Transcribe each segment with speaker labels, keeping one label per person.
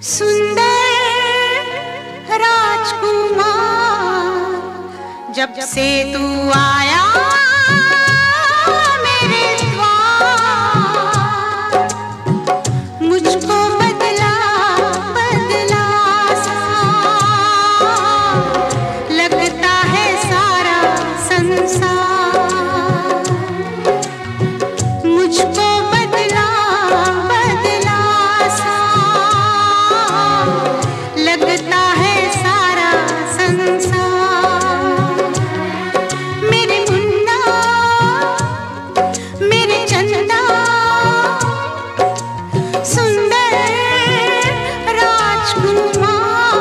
Speaker 1: सुंदर राजकुमार, जब से तू आया मेरे द्वार, मुझको बदला बदला सा लगता है सारा संसार। मुझको बदला बदला सा लगता है सारा संसार। मेरे मुन्ना मेरे चंदा, सुंदर राजकुमार।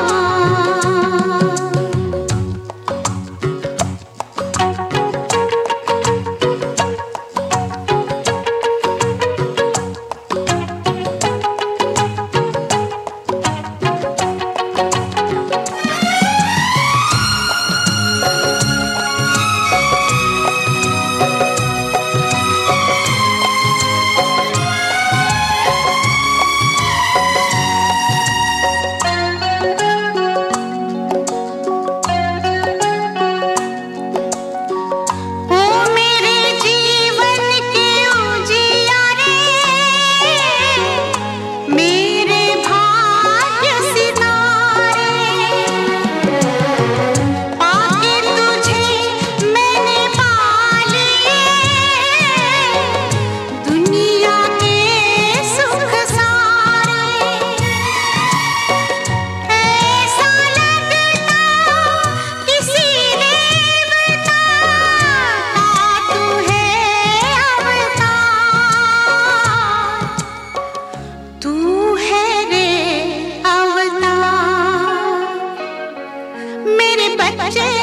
Speaker 1: बच्चे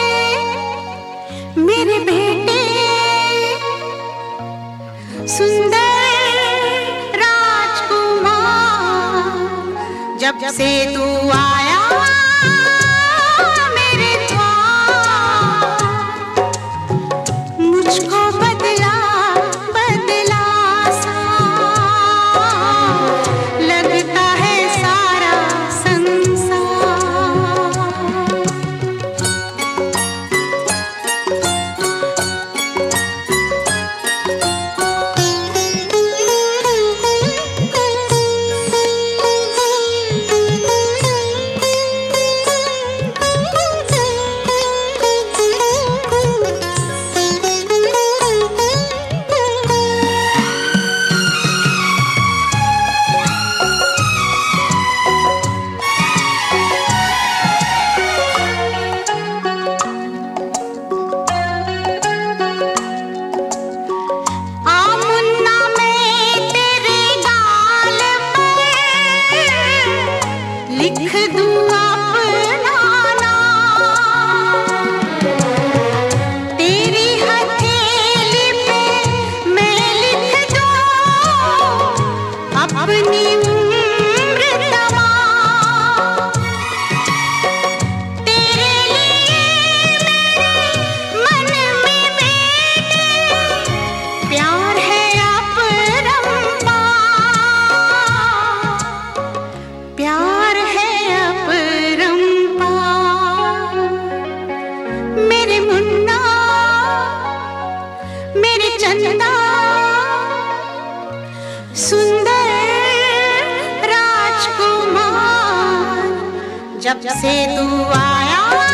Speaker 1: मेरे बेटे, सुंदर राजकुमार, जब से तू आया मेरे द्वार, मुझको बदला बदला सा लगता है सारा संसार। लिख दूं अपना नाम, तेरी हथेली पे मैं लिख दूं अपनी उम्र तमाम। तेरे लिए मेरे मन में बेटे प्यार है अपरंपार, प्यार है अपरंपार। मेरे मुन्ना मेरे चंदा, सुंदर राजकुमार, जब से तू आया